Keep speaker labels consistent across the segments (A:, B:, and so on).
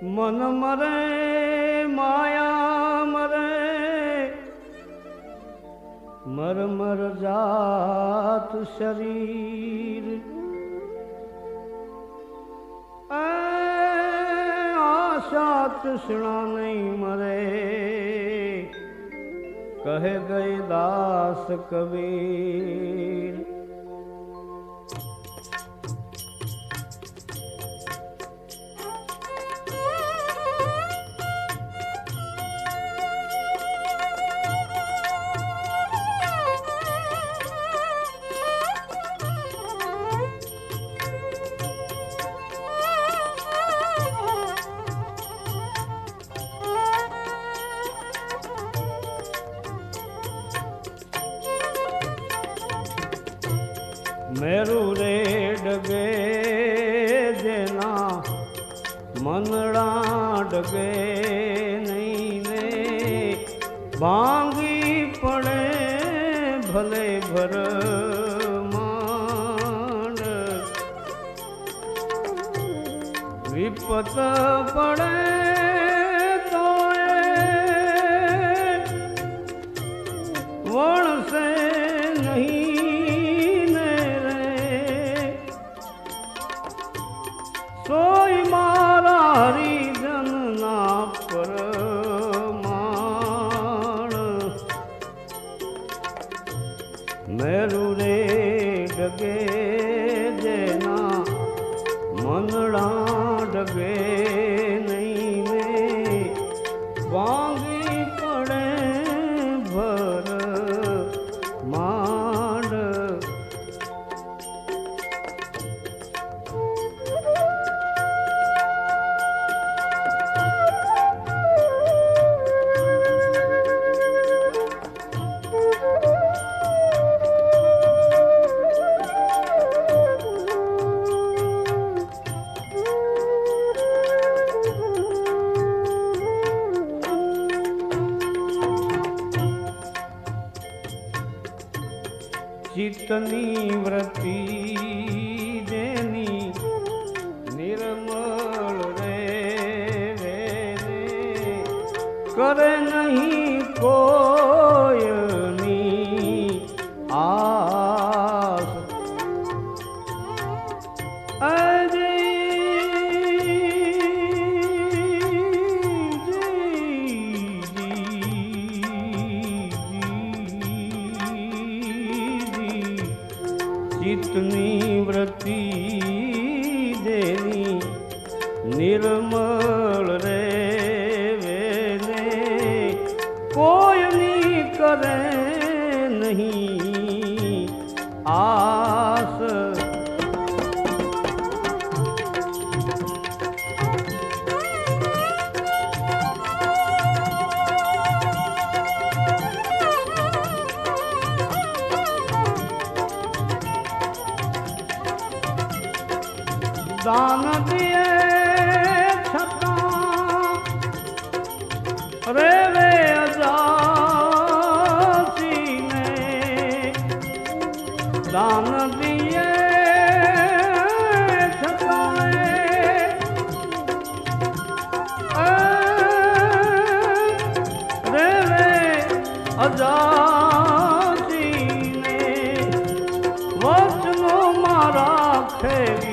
A: मन मरे माया मरे मर मर जात शरीर आशा तृष्णा नहीं मरे कहे गए दास कबीर। मेरू रे डगे देना मनड़ा डगे नहीं ने भांगी पड़े भले भर मान विपत पड़े तो वण से नहीं सोई मारा हरिजन ना परमाण मेरू रे डगे जेना मनड़ा डगे नहीं में वांगी पड़े भर मांड। चितनी व्रती देनी निर्मल रे करे नहीं कोयनी आस अरे चितनी व्रती देनी निर्मल रे वेने कोई नहीं करे नहीं आस। दान दिए छता रे वे अजासी ने दान दिए छता रे वे अजासी ने वचनो मारा खेवी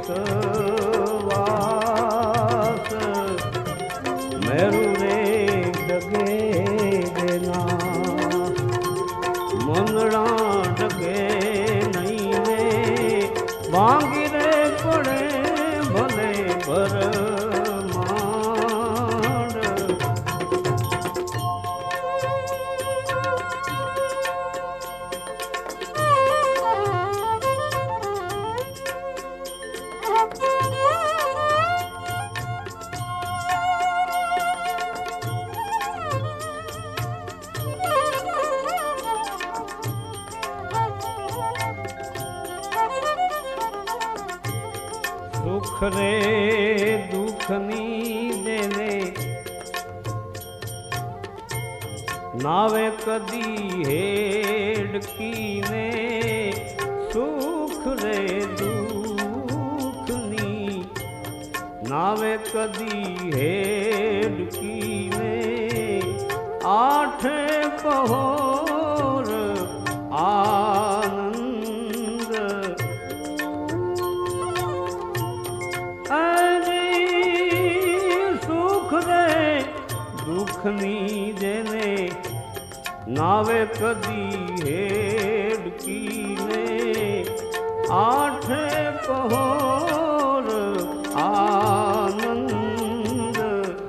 A: मेरू रे डगे देना मनड़ा डगे नहीं ने भांगी रे पड़े भले भर सुख रे दुख नी देने नावे कदी हेड की ने सुख रे दुख नी नावे कदी हेड कीने आठे पहोर आनंद अरे सुख दे दुख नी देने नावे कदी हेड कीने आठे पहोर आनंद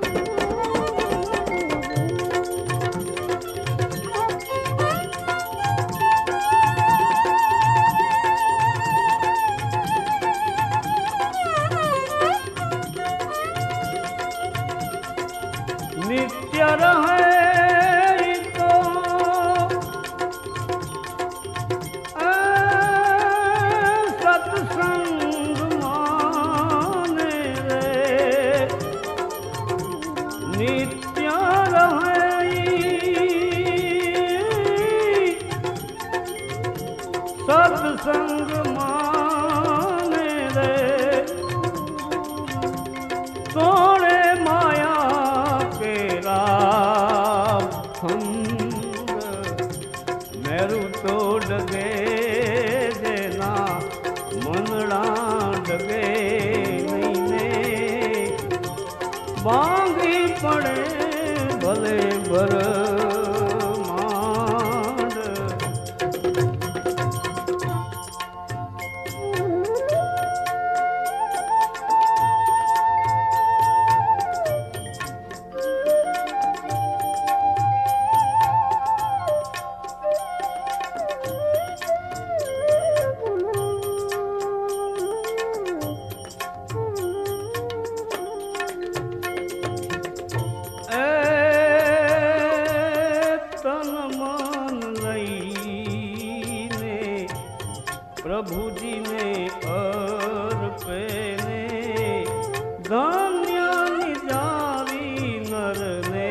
A: नित्य रहे तो सत्संग माने रे नित्य रहे सत्संग माने रे तोड़े माया मेरू तो डगे देना मनड़ा डगे नहीं ने बांगी पड़े भले भर मांड प्रभु जी ने अर्पे ने धन्य निजारी नर ने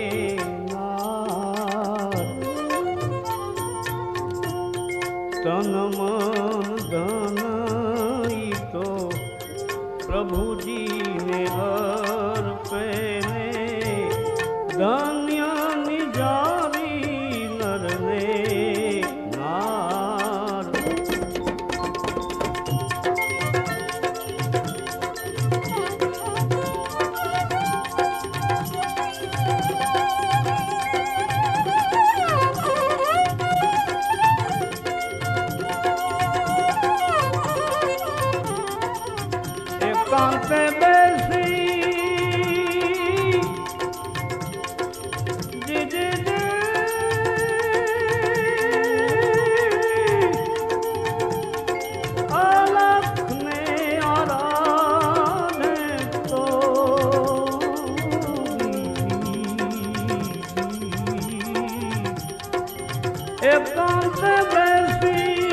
A: तन मन धन तो प्रभु जी ने अर्पे ने धन्य निजारी नर ने कांते बैसी जी जी जी अलख ने आराधे तो कांते बैसी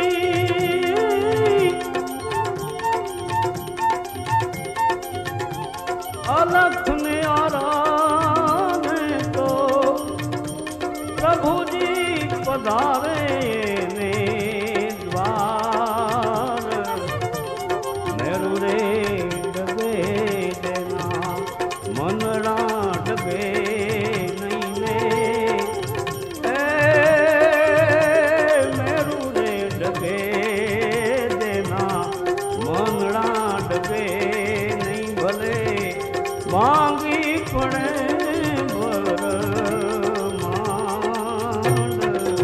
A: अलख में आराधे तो प्रभु जी पधारे ने द्वार मेरू रे डगे देना मनड़ा डगे नहीं ने मेरू रे डगे देना मनड़ा डगे नहीं भले मांगी पड़े वर मांड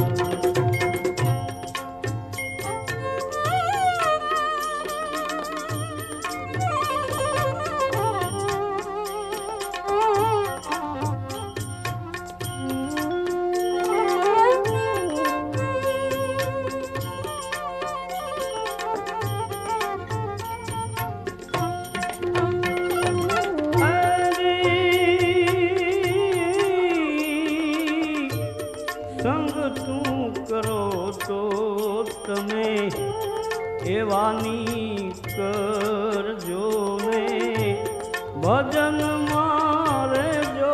A: તમે એવાની કરજો ને ભજન મારે જો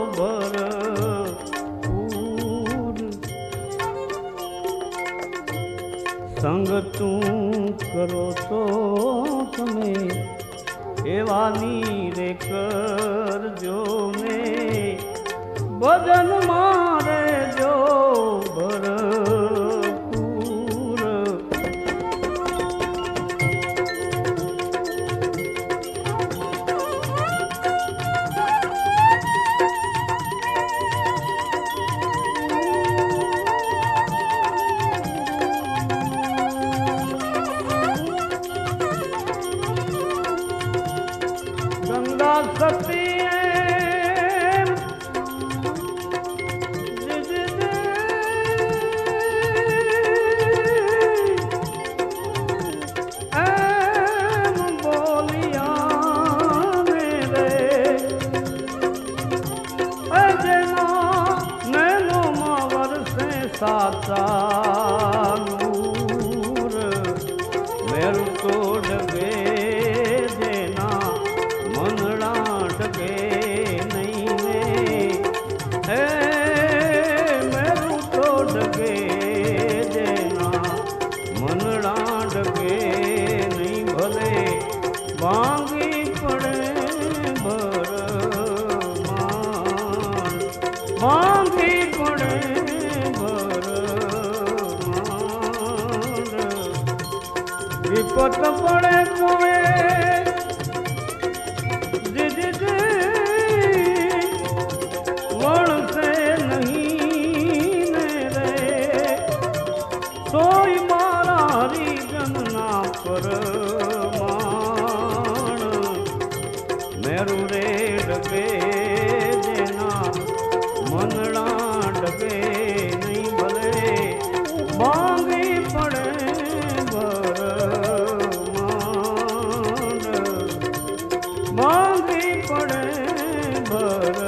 A: ભરપૂર સંગ તું કરો તો તમે એવાની રે કરજો ને ભજન મારે જો ભરપૂર ગંગા સતી સાચા નૂર મેર તો ડગે જેના મનડા ડગે નહીં ને હે મેરું તો ડગે જેના મનડા ડગે નહીં ભલે ભાંગી પડે ભરમાન ભાંગી પડે વિપત પડે કોએ વળશે નહીં ને રે સોય મારા હરિજનના પરમાણ મેરુ રે ડગે જેના મનડા ડગે નહીં ભલે ભાંગી પડે માંગી પડે ભર